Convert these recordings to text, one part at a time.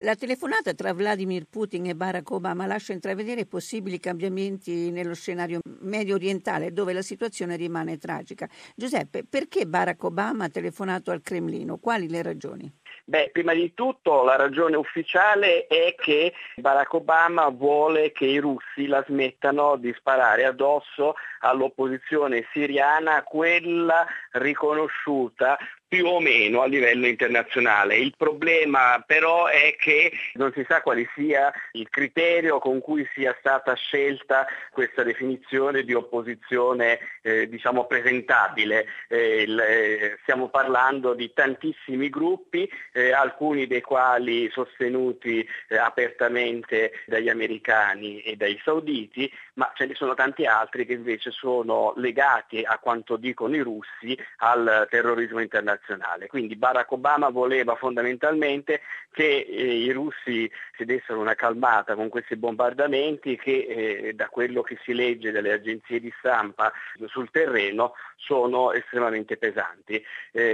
La telefonata tra Vladimir Putin e Barack Obama lascia intravedere possibili cambiamenti nello scenario medio orientale, dove la situazione rimane tragica. Giuseppe, perché Barack Obama ha telefonato al Cremlino? Quali le ragioni? Prima di tutto la ragione ufficiale è che Barack Obama vuole che i russi la smettano di sparare addosso all'opposizione siriana, quella riconosciuta più o meno a livello internazionale. Il problema però è che non si sa quale sia il criterio con cui sia stata scelta questa definizione di opposizione presentabile. Stiamo parlando di tantissimi gruppi, alcuni dei quali sostenuti apertamente dagli americani e dai sauditi, ma ce ne sono tanti altri che invece sono legati, a quanto dicono i russi, al terrorismo internazionale. Quindi Barack Obama voleva fondamentalmente che i russi si dessero una calmata con questi bombardamenti che da quello che si legge dalle agenzie di stampa sul terreno sono estremamente pesanti.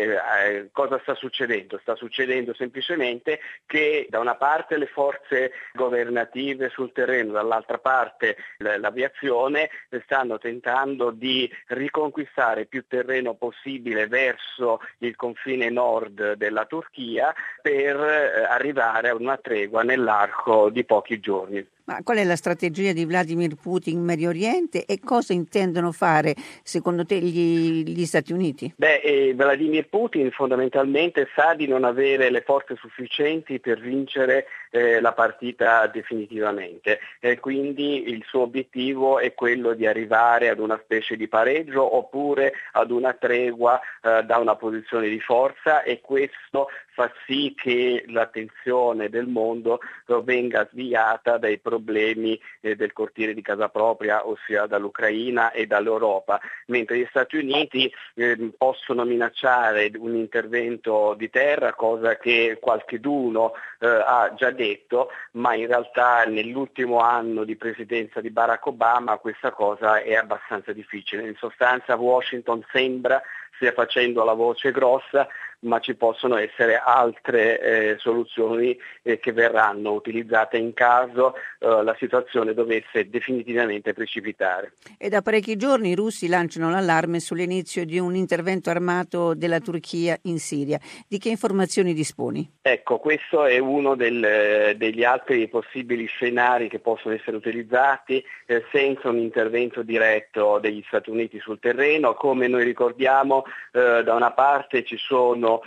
Cosa sta succedendo? Sta succedendo semplicemente che da una parte le forze governative sul terreno, dall'altra parte l'aviazione stanno tentando di riconquistare più terreno possibile verso il confine nord della Turchia per arrivare a una tregua nell'arco di pochi giorni. Ma qual è la strategia di Vladimir Putin in Medio Oriente e cosa intendono fare secondo te gli Stati Uniti? Vladimir Putin fondamentalmente sa di non avere le forze sufficienti per vincere la partita definitivamente, quindi il suo obiettivo è quello di arrivare ad una specie di pareggio oppure ad una tregua da una posizione di forza, e questo fa sì che l'attenzione del mondo venga sviata dai problemi del cortile di casa propria, ossia dall'Ucraina e dall'Europa, mentre gli Stati Uniti possono minacciare un intervento di terra, cosa che qualcheduno ha già detto, ma in realtà nell'ultimo anno di presidenza di Barack Obama questa cosa è abbastanza difficile. In sostanza Washington sembra stia facendo la voce grossa, ma ci possono essere altre soluzioni che verranno utilizzate in caso la situazione dovesse definitivamente precipitare. E da parecchi giorni i russi lanciano l'allarme sull'inizio di un intervento armato della Turchia in Siria. Di che informazioni disponi? Ecco, questo è uno degli altri possibili scenari che possono essere utilizzati senza un intervento diretto degli Stati Uniti sul terreno. Come noi ricordiamo, da una parte ci sono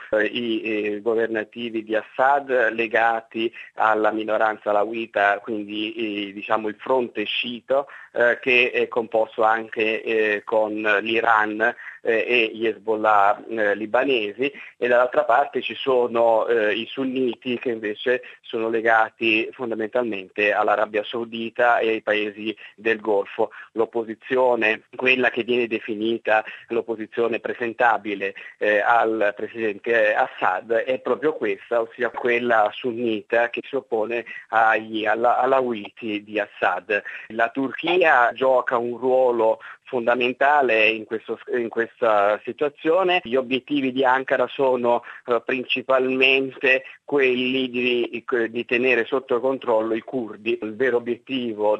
i governativi di Assad legati alla minoranza alawita, quindi il fronte sciito, che è composto anche con l'Iran e gli Hezbollah libanesi, e dall'altra parte ci sono i sunniti che invece sono legati fondamentalmente all'Arabia Saudita e ai paesi del Golfo. L'opposizione, quella che viene definita l'opposizione presentabile al presidente Assad, è proprio questa, ossia quella sunnita che si oppone agli alawiti di Assad. La Turchia gioca un ruolo fondamentale in questa situazione. Gli obiettivi di Ankara sono principalmente quelli di tenere sotto controllo i curdi. Il vero obiettivo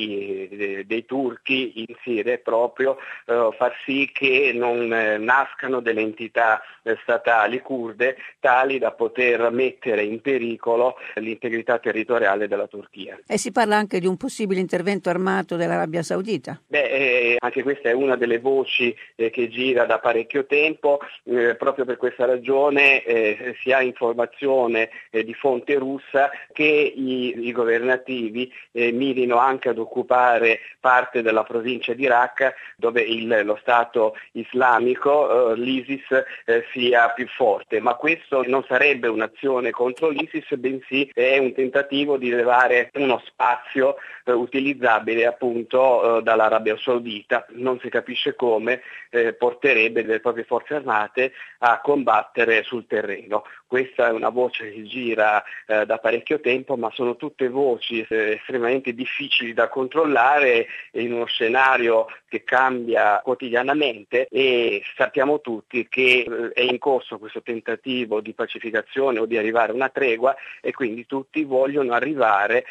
dei turchi in Siria è proprio far sì che non nascano delle entità statali kurde tali da poter mettere in pericolo l'integrità territoriale della Turchia. E si parla anche di un possibile intervento armato dell'Arabia Saudita. Anche questa è una delle voci che gira da parecchio tempo, proprio per questa ragione si ha informazione di fonte russa che i governativi mirino anche ad occupare parte della provincia di Raqqa, dove lo Stato islamico, l'ISIS, sia più forte, ma questo non sarebbe un'azione contro l'ISIS, bensì è un tentativo di levare uno spazio utilizzabile appunto dall'Arabia Saudita. Non si capisce come porterebbe le proprie forze armate a combattere sul terreno. Questa è una voce che gira da parecchio tempo, ma sono tutte voci estremamente difficili da controllare in uno scenario che cambia quotidianamente, e sappiamo tutti che è in corso questo tentativo di pacificazione o di arrivare a una tregua, e quindi tutti vogliono arrivare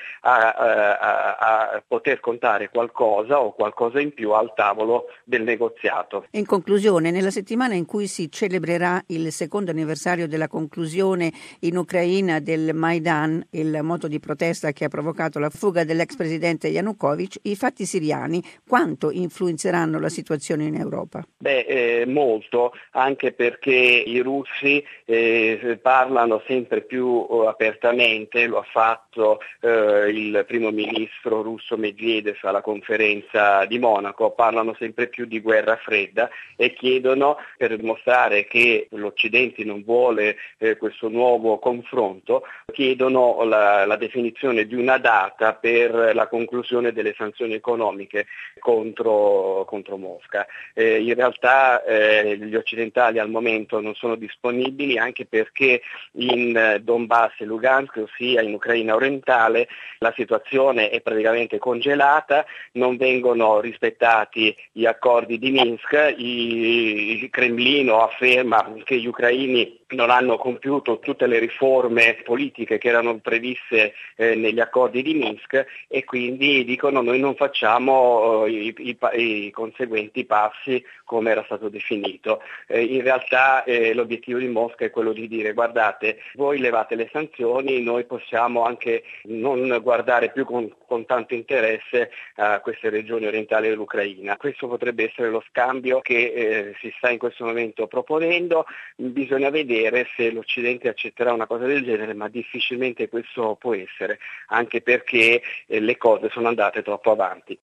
a poter contare qualcosa o qualcosa in più al tavolo del negoziato. In conclusione, nella settimana in cui si celebrerà il secondo anniversario della conclusione in Ucraina del Maidan, il moto di protesta che ha provocato la fuga dell'ex presidente Yanukovych, i fatti siriani quanto influenzeranno la situazione in Europa? Molto, anche perché i russi parlano sempre più apertamente, lo ha fatto il primo ministro russo Medvedev alla conferenza di Monaco, parlano sempre più di guerra fredda e chiedono, per dimostrare che l'Occidente non vuole questo nuovo confronto, chiedono la definizione di una data per la conclusione delle sanzioni economiche contro Mosca. In realtà gli occidentali al momento non sono disponibili, anche perché in Donbass e Lugansk, ossia in Ucraina orientale, la situazione è praticamente congelata, non vengono rispettati gli accordi di Minsk, il Cremlino afferma che gli ucraini non hanno compiuto tutte le riforme politiche che erano previste negli accordi di Minsk, e quindi dicono noi non facciamo i conseguenti passi come era stato definito. In realtà l'obiettivo di Mosca è quello di dire: guardate, voi levate le sanzioni, noi possiamo anche non guardare più con tanto interesse a queste regioni orientali dell'Ucraina. Questo potrebbe essere lo scambio che si sta in questo momento proponendo. Bisogna vedere se l'Occidente accetterà una cosa del genere, ma difficilmente questo può essere, anche perché le cose sono andate troppo avanti.